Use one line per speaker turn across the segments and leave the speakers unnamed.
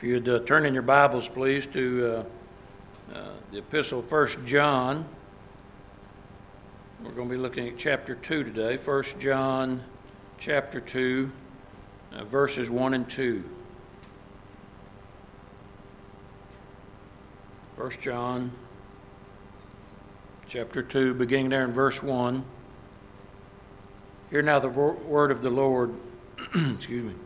If you'd turn in your Bibles, please, to the epistle of 1 John. We're going to be looking at chapter 2 today. 1 John chapter 2, verses 1 and 2. 1 John chapter 2, beginning there in verse 1. Hear now the word of the Lord. Excuse me.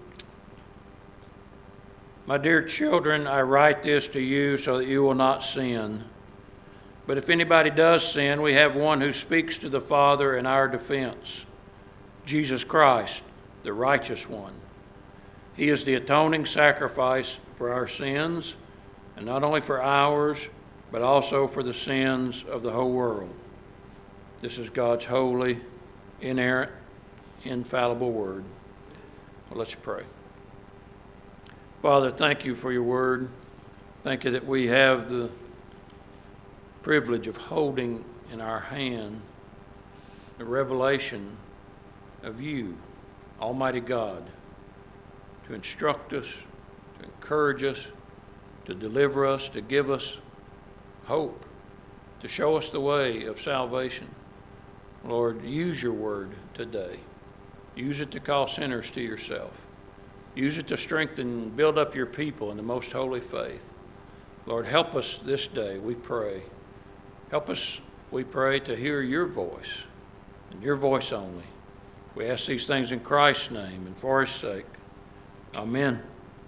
My dear children, I write this to you so that you will not sin. But if anybody does sin, we have one who speaks to the Father in our defense, Jesus Christ, the righteous one. He is the atoning sacrifice for our sins, and not only for ours, but also for the sins of the whole world. This is God's holy, inerrant, infallible word. Well, let's pray. Father, thank you for your word. Thank you that we have the privilege of holding in our hand the revelation of you, Almighty God, to instruct us, to encourage us, to deliver us, to give us hope, to show us the way of salvation. Lord, use your word today. Use it to call sinners to yourself. Use it to strengthen and build up your people in the most holy faith. Lord, help us this day, we pray. Help us, we pray, to hear your voice, and your voice only. We ask these things in Christ's name and for his sake. Amen.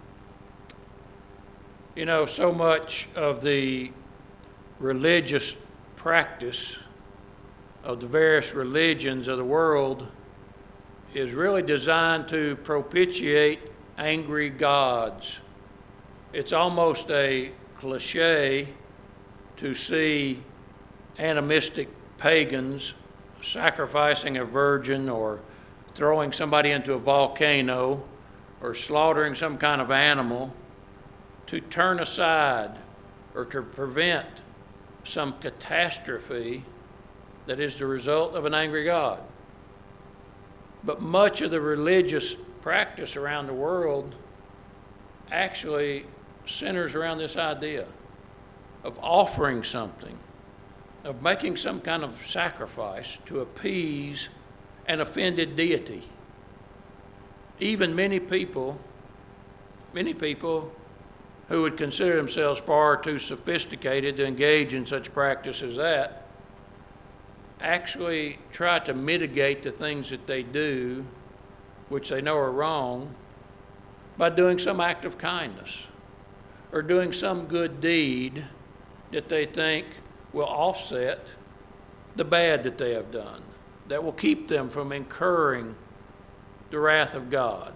You know, so much of the religious practice of the various religions of the world is really designed to propitiate angry gods. It's almost a cliche to see animistic pagans sacrificing a virgin or throwing somebody into a volcano or slaughtering some kind of animal to turn aside or to prevent some catastrophe that is the result of an angry God. But much of the religious practice around the world actually centers around this idea of offering something, of making some kind of sacrifice to appease an offended deity. Even many people who would consider themselves far too sophisticated to engage in such practice as that actually try to mitigate the things that they do, which they know are wrong, by doing some act of kindness or doing some good deed that they think will offset the bad that they have done, that will keep them from incurring the wrath of God.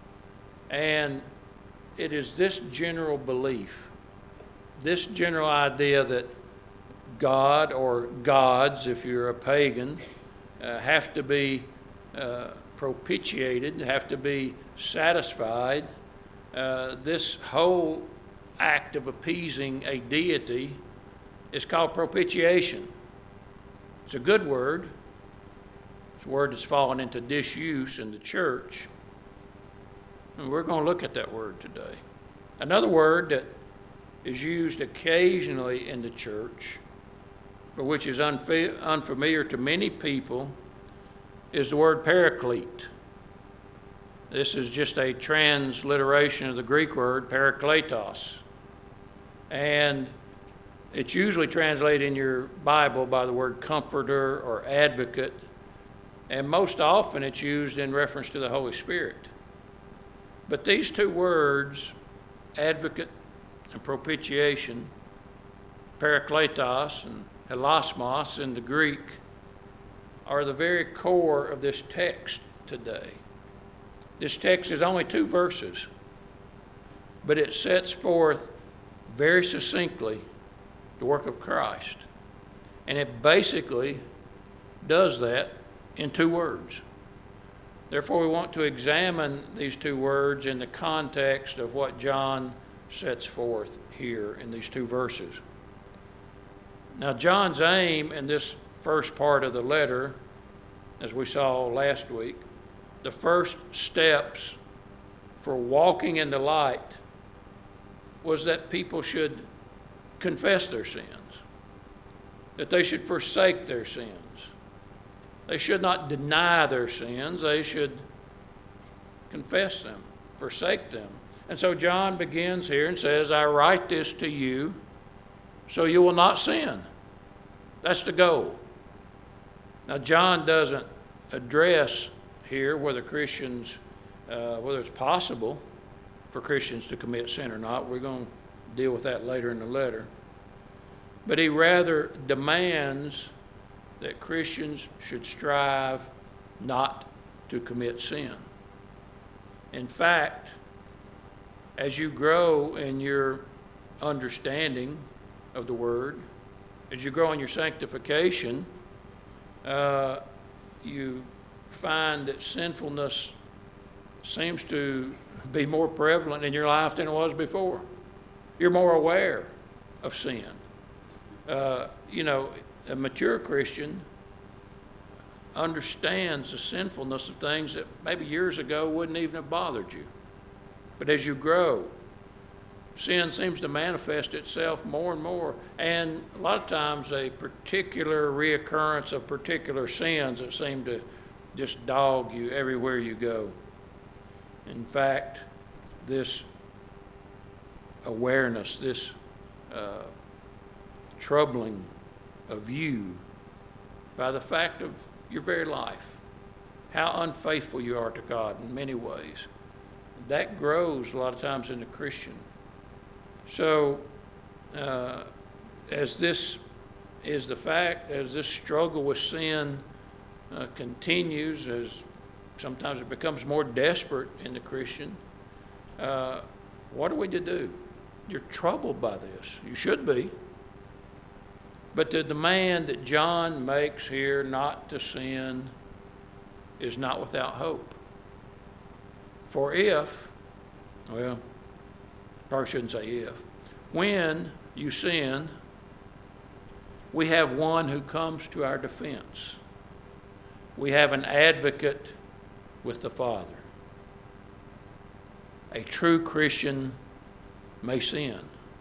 And it is this general belief, this general idea that God or gods, if you're a pagan, have to be propitiated, have to be satisfied. This whole act of appeasing a deity is called propitiation. It's a good word. It's a word that's fallen into disuse in the church. And we're going to look at that word today. Another word that is used occasionally in the church, but which is unfamiliar to many people, is the word paraclete. This is just a transliteration of the Greek word parakletos. And it's usually translated in your Bible by the word comforter or advocate, and most often it's used in reference to the Holy Spirit. But these two words, advocate and propitiation, parakletos and hilasmos in the Greek, are the very core of this text today. This text is only 2 verses, but it sets forth very succinctly the work of Christ. And it basically does that in 2 words. Therefore, we want to examine these 2 words in the context of what John sets forth here in these 2 verses. Now, John's aim in this first part of the letter, as we saw last week, the first steps for walking in the light was that people should confess their sins, that they should forsake their sins. They should not deny their sins. They should confess them, forsake them. And so John begins here and says, I write this to you so you will not sin. That's the goal. Now, John doesn't address here whether it's possible for Christians to commit sin or not. We're going to deal with that later in the letter. But he rather demands that Christians should strive not to commit sin. In fact, as you grow in your understanding of the Word, as you grow in your sanctification, you find that sinfulness seems to be more prevalent in your life than it was before. You're more aware of sin. A mature Christian understands the sinfulness of things that maybe years ago wouldn't even have bothered you. But as you grow, sin seems to manifest itself more and more. And a lot of times a particular reoccurrence of particular sins that seem to just dog you everywhere you go. In fact, this awareness, this troubling of you by the fact of your very life, how unfaithful you are to God in many ways, that grows a lot of times in the Christian. So, as this is the fact, as this struggle with sin continues, as sometimes it becomes more desperate in the Christian, what are we to do? You're troubled by this. You should be. But the demand that John makes here not to sin is not without hope. For probably shouldn't say if, when you sin, we have one who comes to our defense. We have an advocate with the Father. A true Christian may sin.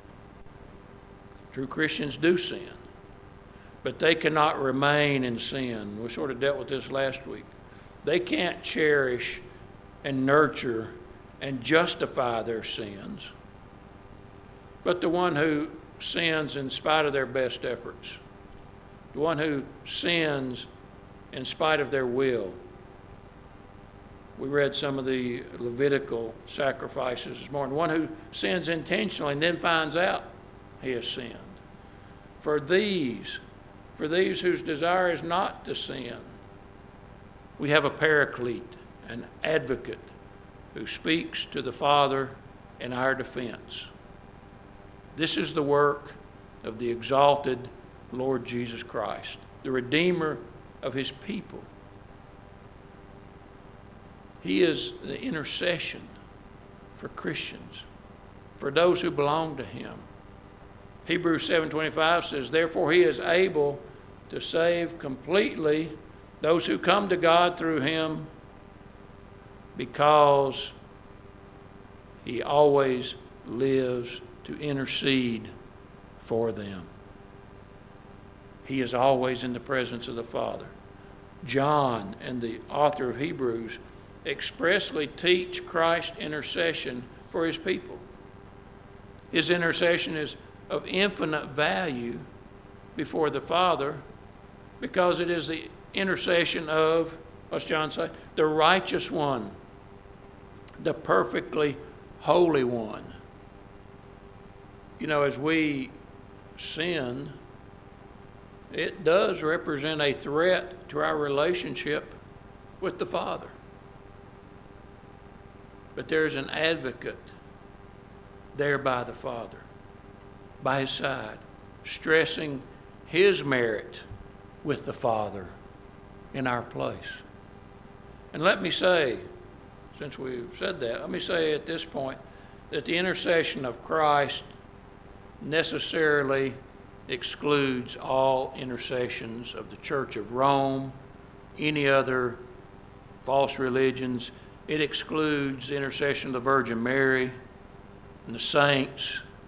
True Christians do sin, but they cannot remain in sin. We sort of dealt with this last week. They can't cherish and nurture and justify their sins. But the one who sins in spite of their best efforts, the one who sins in spite of their will. We read some of the Levitical sacrifices this morning. One who sins intentionally and then finds out he has sinned. For these whose desire is not to sin, we have a paraclete, an advocate, who speaks to the Father in our defense. This is the work of the exalted Lord Jesus Christ, the Redeemer of his people. He is the intercession for Christians, for those who belong to him. Hebrews 7:25 says, therefore he is able to save completely those who come to God through him, because he always lives to intercede for them. He is always in the presence of the Father. John and the author of Hebrews expressly teach Christ's intercession for his people. His intercession is of infinite value before the Father, because it is the intercession of, what's John say? The righteous one, the perfectly holy one. You know, as we sin, it does represent a threat to our relationship with the Father. But there's an advocate there by the Father, by his side, stressing his merit with the Father in our place. And let me say, since we've said that, let me say at this point that the intercession of Christ necessarily excludes all intercessions of the Church of Rome, any other false religions. It excludes the intercession of the Virgin Mary and the saints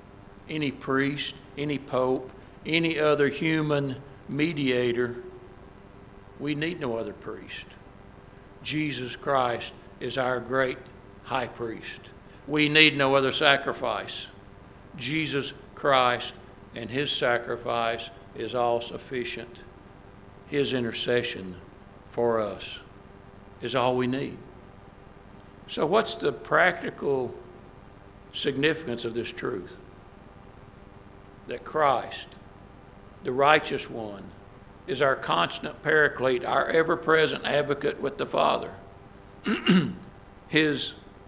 any priest, any pope, any other human mediator. We need no other priest. Jesus Christ is our great high priest. We need no other sacrifice. Jesus Christ and his sacrifice is all sufficient. His intercession for us is all we need. So what's the practical significance of this truth? That Christ, the righteous one, is our constant paraclete, our ever-present advocate with the Father. His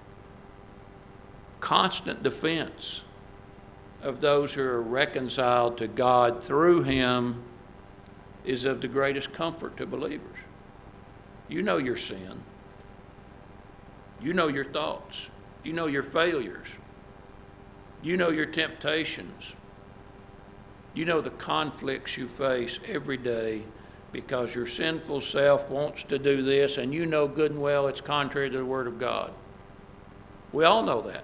constant defense of those who are reconciled to God through him is of the greatest comfort to believers. You know your sin. You know your thoughts. You know your failures. You know your temptations. You know the conflicts you face every day because your sinful self wants to do this, and you know good and well it's contrary to the Word of God. We all know that.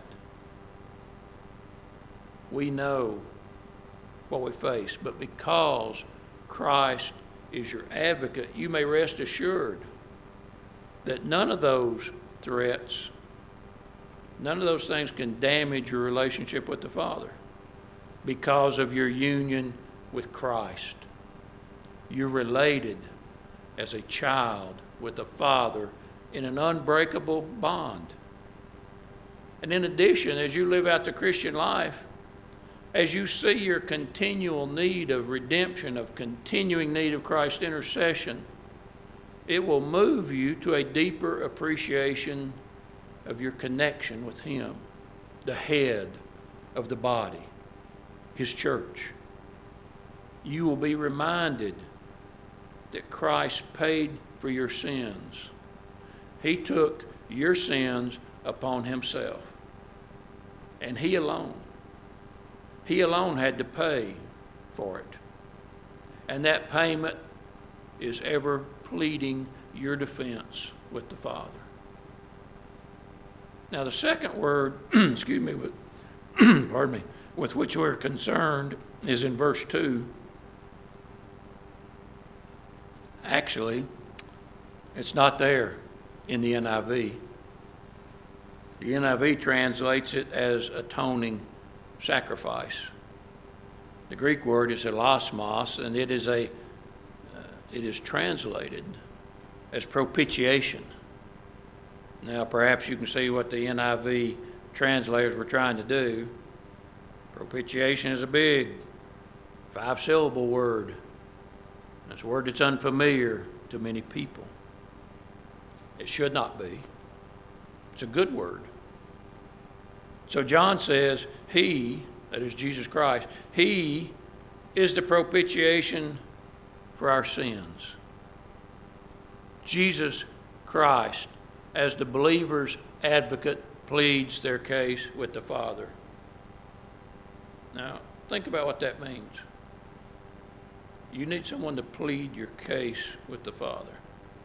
We know what we face, but because Christ is your advocate, you may rest assured that none of those threats, none of those things can damage your relationship with the Father because of your union with Christ. You're related as a child with the Father in an unbreakable bond. And in addition, as you live out the Christian life, as you see your continual need of redemption, of continuing need of Christ's intercession, it will move you to a deeper appreciation of your connection with Him, the head of the body, His church. You will be reminded that Christ paid for your sins. He took your sins upon Himself, and He alone had to pay for it. And that payment is ever pleading your defense with the Father. Now, the second word, with which we're concerned is in verse 2. Actually, it's not there in the NIV. The NIV translates it as atoning sacrifice. The Greek word is elasmos, and it is translated as propitiation. Now, perhaps you can see what the NIV translators were trying to do. Propitiation is a big 5-syllable word. It's a word that's unfamiliar to many people. It should not be. It's a good word. So John says, He, that is Jesus Christ, He is the propitiation for our sins. Jesus Christ, as the believer's advocate, pleads their case with the Father. Now, think about what that means. You need someone to plead your case with the Father.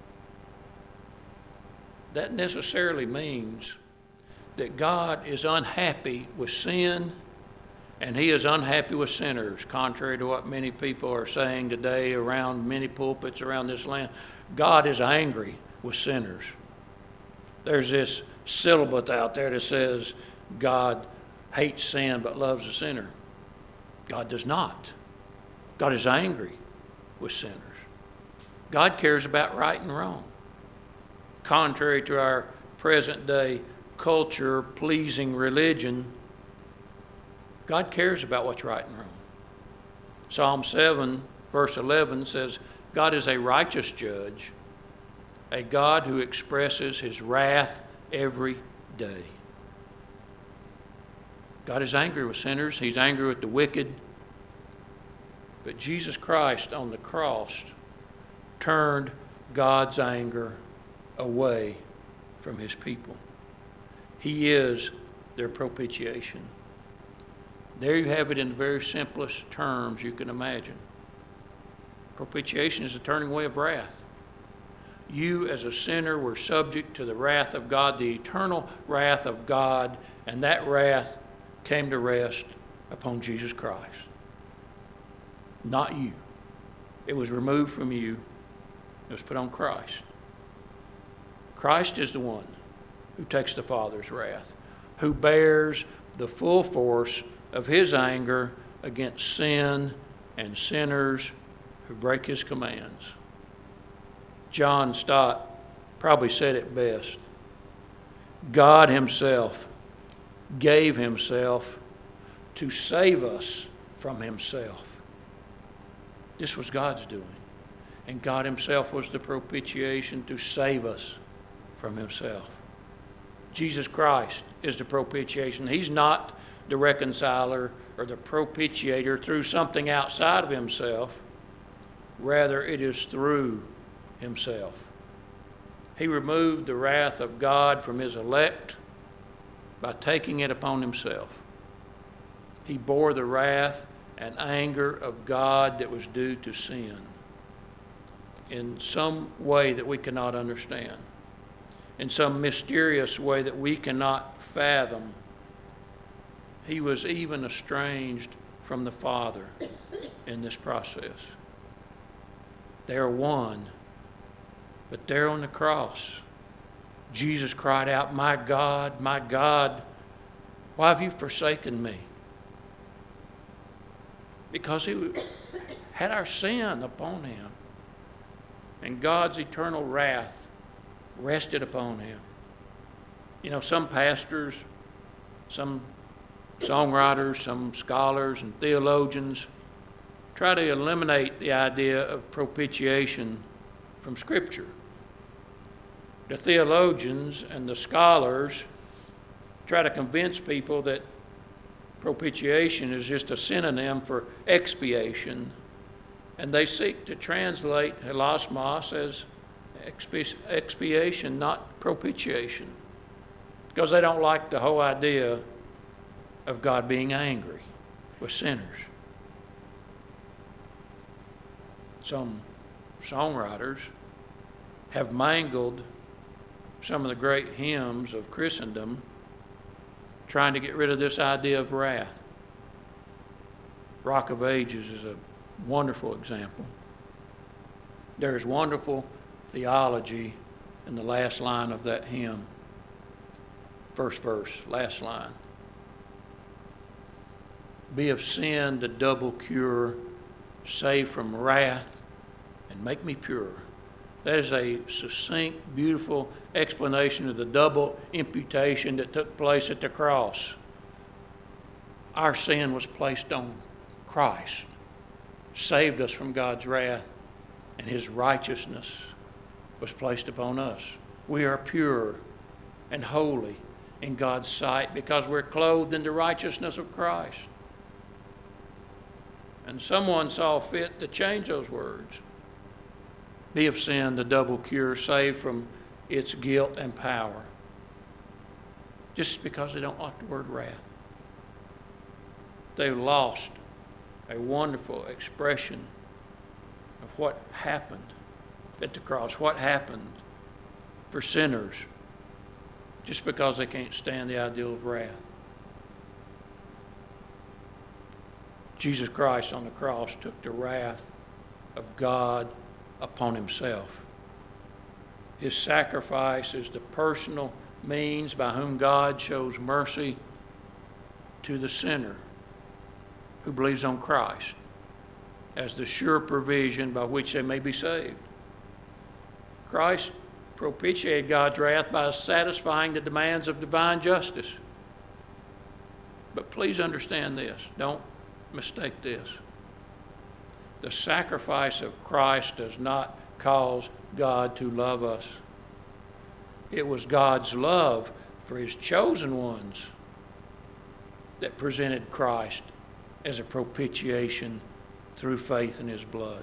That necessarily means that God is unhappy with sin, and He is unhappy with sinners, contrary to what many people are saying today around many pulpits around this land. God is angry with sinners. There's this syllabus out there that says God hates sin but loves the sinner. God does not. God is angry with sinners. God cares about right and wrong. Contrary to our present day culture-pleasing religion, God cares about what's right and wrong. Psalm 7, verse 11 says, God is a righteous judge, a God who expresses His wrath every day. God is angry with sinners. He's angry with the wicked. But Jesus Christ on the cross turned God's anger away from His people. He is their propitiation. There you have it in the very simplest terms you can imagine. Propitiation is the turning away of wrath. You as a sinner were subject to the wrath of God, the eternal wrath of God, and that wrath came to rest upon Jesus Christ. Not you. It was removed from you. It was put on Christ. Christ is the one who takes the Father's wrath, who bears the full force of his anger against sin and sinners who break his commands. John Stott probably said it best. God himself gave himself to save us from himself. This was God's doing. And God himself was the propitiation to save us from himself. Jesus Christ is the propitiation. He's not the reconciler or the propitiator through something outside of himself. Rather, it is through himself. He removed the wrath of God from his elect by taking it upon himself. He bore the wrath and anger of God that was due to sin in some way that we cannot understand, in some mysterious way that we cannot fathom. He was even estranged from the Father in this process. They are one, but there on the cross, Jesus cried out, my God, why have you forsaken me?" Because he had our sin upon him, and God's eternal wrath rested upon him. You know, some pastors, some songwriters, some scholars and theologians try to eliminate the idea of propitiation from Scripture. The theologians and the scholars try to convince people that propitiation is just a synonym for expiation, and they seek to translate hilasmos as expiation, not propitiation, because they don't like the whole idea of God being angry with sinners. Some songwriters have mangled some of the great hymns of Christendom trying to get rid of this idea of wrath. Rock of Ages is a wonderful example. There is wonderful theology in the last line of that hymn. First verse, last line. "Be of sin the double cure, save from wrath, and make me pure." That is a succinct, beautiful explanation of the double imputation that took place at the cross. Our sin was placed on Christ, saved us from God's wrath, and his righteousness was placed upon us. We are pure and holy in God's sight because we're clothed in the righteousness of Christ. And someone saw fit to change those words. Be of sin the double cure, saved from its guilt and power. Just because they don't like the word wrath. They've lost a wonderful expression of what happened at the cross, what happened for sinners, just because they can't stand the idea of wrath. Jesus Christ on the cross took the wrath of God upon himself. His sacrifice is the personal means by whom God shows mercy to the sinner who believes on Christ as the sure provision by which they may be saved. Christ propitiated God's wrath by satisfying the demands of divine justice. But please understand this. Don't mistake this. The sacrifice of Christ does not cause God to love us. It was God's love for his chosen ones that presented Christ as a propitiation through faith in his blood.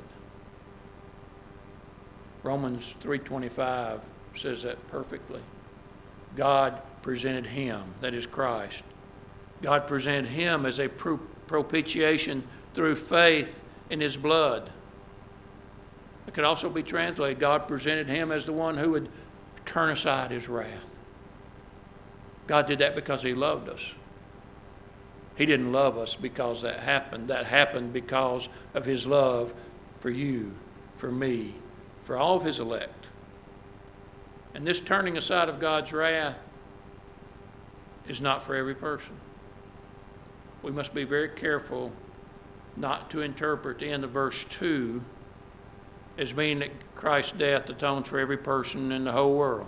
Romans 3:25 says that perfectly. God presented him, that is Christ. God presented him as a propitiation through faith in his blood. It could also be translated, God presented him as the one who would turn aside his wrath. God did that because he loved us. He didn't love us because that happened. That happened because of his love for you, for me, for all of his elect. And this turning aside of God's wrath is not for every person. We must be very careful not to interpret the end of verse 2 as meaning that Christ's death atones for every person in the whole world.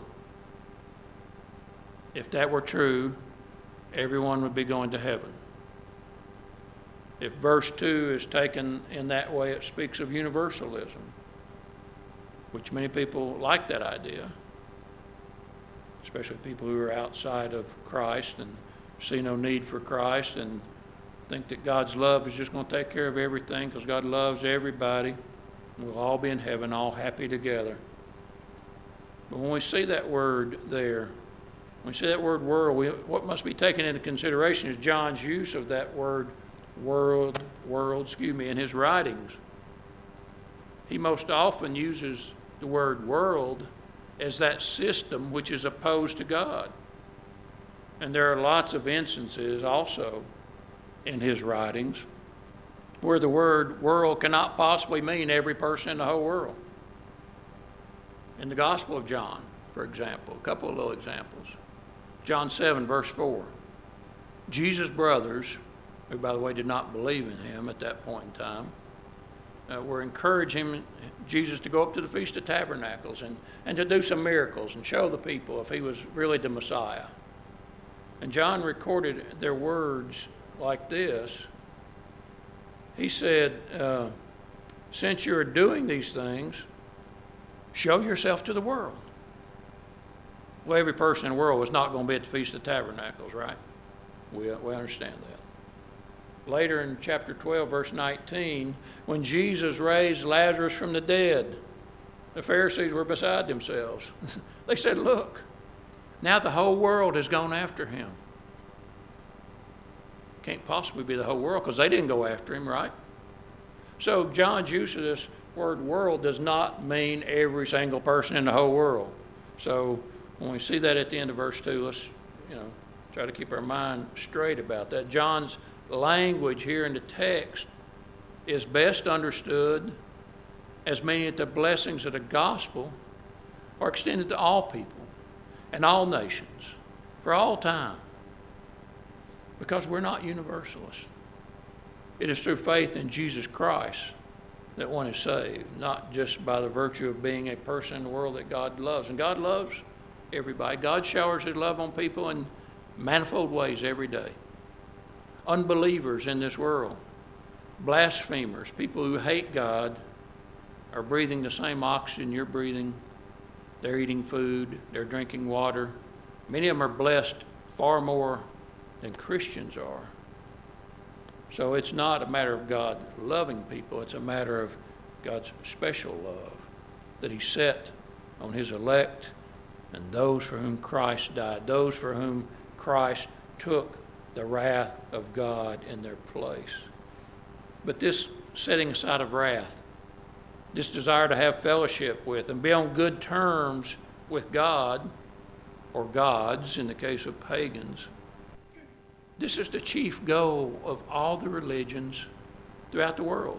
If that were true, everyone would be going to heaven. If verse 2 is taken in that way, it speaks of universalism, which many people like that idea, especially people who are outside of Christ and see no need for Christ and think that God's love is just going to take care of everything because God loves everybody. We'll all be in heaven, all happy together. But when we see that word there, when we see that word world, what must be taken into consideration is John's use of that word world, in his writings. He most often uses the word world as that system which is opposed to God. And there are lots of instances also in his writings where the word world cannot possibly mean every person in the whole world. In the Gospel of John, for example, a couple of little examples. John 7, verse 4. Jesus' brothers, who, by the way, did not believe in him at that point in time, were encouraging Jesus to go up to the Feast of Tabernacles and to do some miracles and show the people if he was really the Messiah. And John recorded their words like this. He said, since you're doing these things, show yourself to the world. Well, every person in the world was not going to be at the Feast of Tabernacles, right? We understand that. Later in chapter 12, verse 19, when Jesus raised Lazarus from the dead, the Pharisees were beside themselves. They said, look, now the whole world has gone after him. Can't possibly be the whole world because they didn't go after him, right? So John's use of this word world does not mean every single person in the whole world. So when we see that at the end of verse 2, let's try to keep our mind straight about that. John's language here in the text is best understood as meaning that the blessings of the gospel are extended to all people and all nations for all time, because we're not universalists. It is through faith in Jesus Christ that one is saved, not just by the virtue of being a person in the world that God loves. And God loves everybody. God showers his love on people in manifold ways every day. Unbelievers in this world, blasphemers, people who hate God, are breathing the same oxygen you're breathing. They're eating food, they're drinking water. Many of them are blessed far more than Christians are. So it's not a matter of God loving people, it's a matter of God's special love that he set on his elect and those for whom Christ died, those for whom Christ took the wrath of God in their place. But this setting aside of wrath, this desire to have fellowship with and be on good terms with God, or gods in the case of pagans, this is the chief goal of all the religions throughout the world.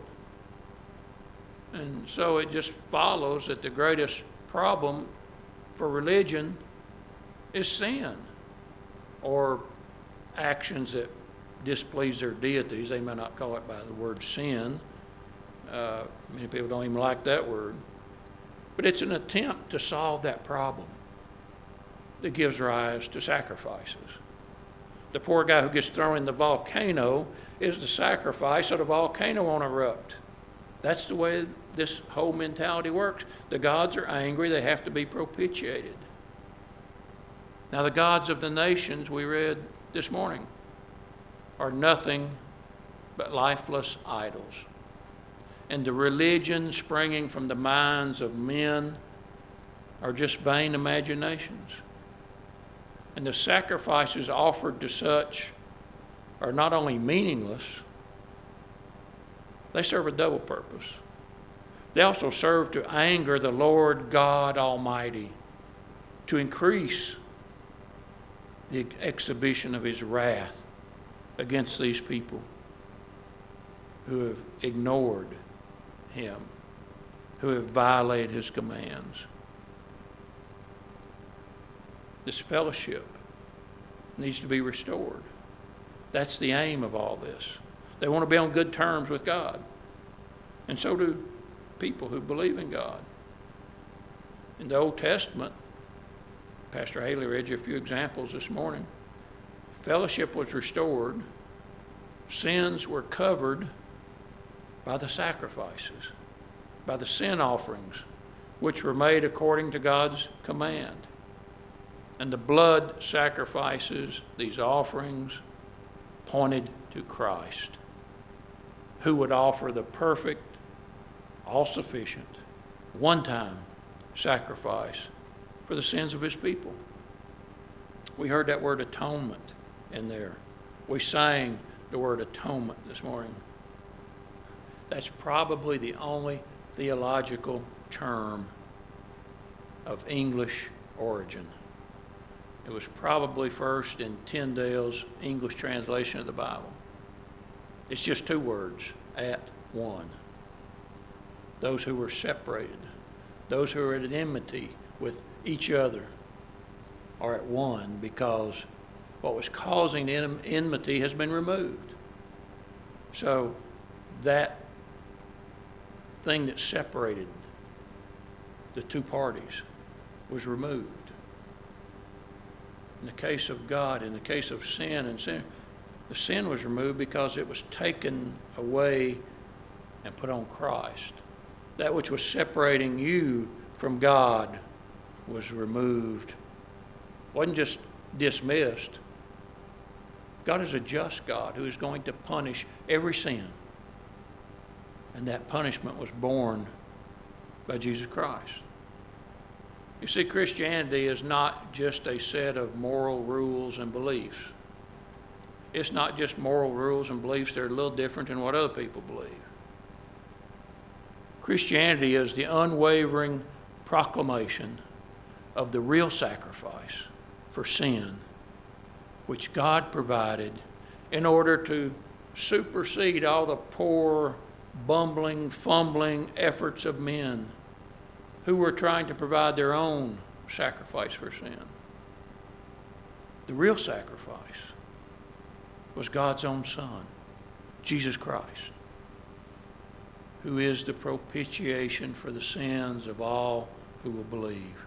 And so it just follows that the greatest problem for religion is sin, or actions that displease their deities. They may not call it by the word sin. Many people don't even like that word. But it's an attempt to solve that problem that gives rise to sacrifices. The poor guy who gets thrown in the volcano is the sacrifice so the volcano won't erupt. That's the way this whole mentality works. The gods are angry. They have to be propitiated. Now, the gods of the nations we read this morning are nothing but lifeless idols. And the religion springing from the minds of men are just vain imaginations. And the sacrifices offered to such are not only meaningless, they serve a double purpose. They also serve to anger the Lord God Almighty, to increase the exhibition of his wrath against these people who have ignored him, who have violated his commands. This fellowship needs to be restored. That's the aim of all this. They want to be on good terms with God. And so do people who believe in God. In the Old Testament, Pastor Haley read you a few examples this morning. Fellowship was restored. Sins were covered by the sacrifices, by the sin offerings, which were made according to God's command. And the blood sacrifices, these offerings, pointed to Christ, who would offer the perfect, all-sufficient, one-time sacrifice for the sins of his people. We heard that word atonement in there. We sang the word atonement this morning. That's probably the only theological term of English origin. It was probably first in Tyndale's English translation of the Bible. It's just two words, at one. Those who were separated, those who are at enmity with each other are at one because what was causing enmity has been removed. So that thing that separated the two parties was removed. In the case of God, in the case of sin, the sin was removed because it was taken away and put on Christ. That which was separating you from God was removed. Wasn't just dismissed. God is a just God who is going to punish every sin. And that punishment was borne by Jesus Christ. You see, Christianity is not just a set of moral rules and beliefs. It's not just moral rules and beliefs that are a little different than what other people believe. Christianity is the unwavering proclamation of the real sacrifice for sin, which God provided in order to supersede all the poor, bumbling, fumbling efforts of men who were trying to provide their own sacrifice for sin. The real sacrifice was God's own Son, Jesus Christ, who is the propitiation for the sins of all who will believe.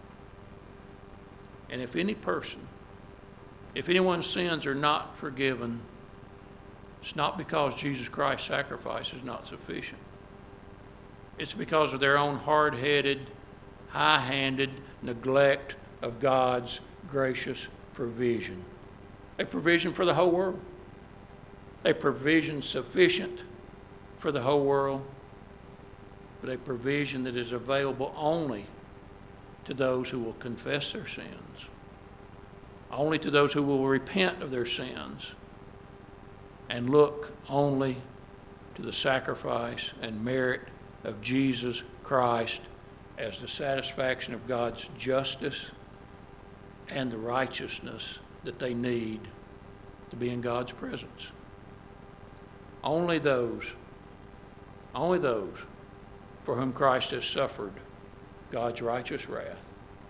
And if anyone's sins are not forgiven, it's not because Jesus Christ's sacrifice is not sufficient. It's because of their own hard-headed, high-handed neglect of God's gracious provision. A provision for the whole world. A provision sufficient for the whole world, but a provision that is available only to those who will confess their sins, only to those who will repent of their sins, and look only to the sacrifice and merit of Jesus Christ as the satisfaction of God's justice and the righteousness that they need to be in God's presence. Only those for whom Christ has suffered God's righteous wrath.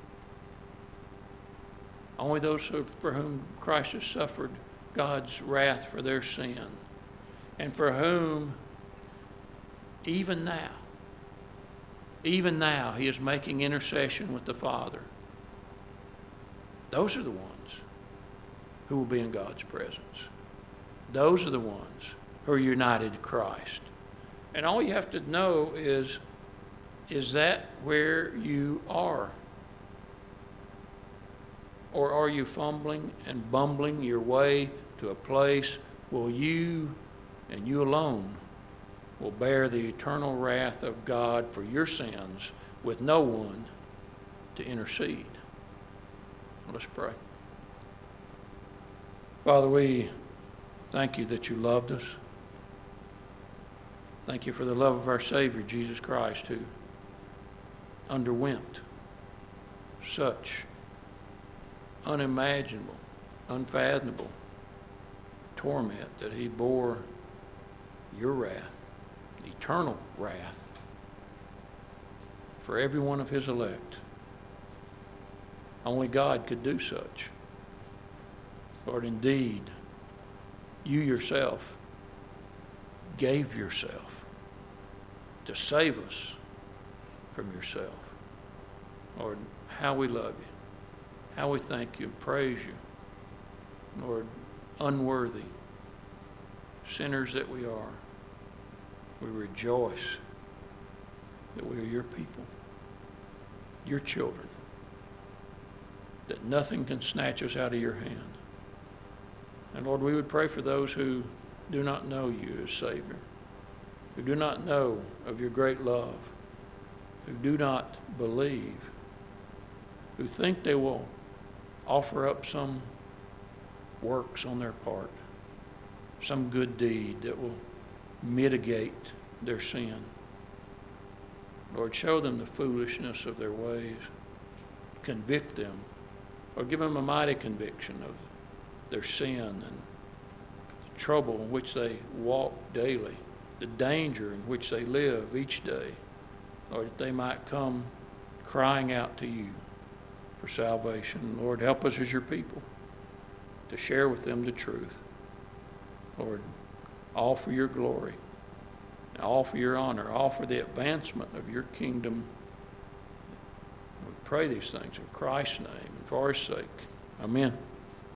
Only those for whom Christ has suffered God's wrath for their sin, and for whom even now he is making intercession with the Father. Those are the ones who will be in God's presence. Those are the ones who are united to Christ. And all you have to know is that where you are? Or are you fumbling and bumbling your way to a place where you and you alone will bear the eternal wrath of God for your sins with no one to intercede? Let's pray. Father, we thank you that you loved us. Thank you for the love of our Savior, Jesus Christ, who underwent such unimaginable, unfathomable torment, that he bore your wrath, eternal wrath, for every one of his elect. Only God could do such. Lord, indeed, you yourself gave yourself to save us from yourself. Lord, how we love you, how we thank you and praise you. Lord, unworthy sinners that we are, we rejoice that we are your people, your children, that nothing can snatch us out of your hand. And Lord, we would pray for those who do not know you as Savior, who do not know of your great love, who do not believe, who think they will offer up some works on their part, some good deed that will mitigate their sin. Lord, show them the foolishness of their ways. Convict them, or give them a mighty conviction of their sin and the trouble in which they walk daily, the danger in which they live each day, Lord, that they might come crying out to you for salvation. Lord, help us as your people to share with them the truth. Lord, all for your glory, all for your honor, all for the advancement of your kingdom. We pray these things in Christ's name and for his sake. Amen.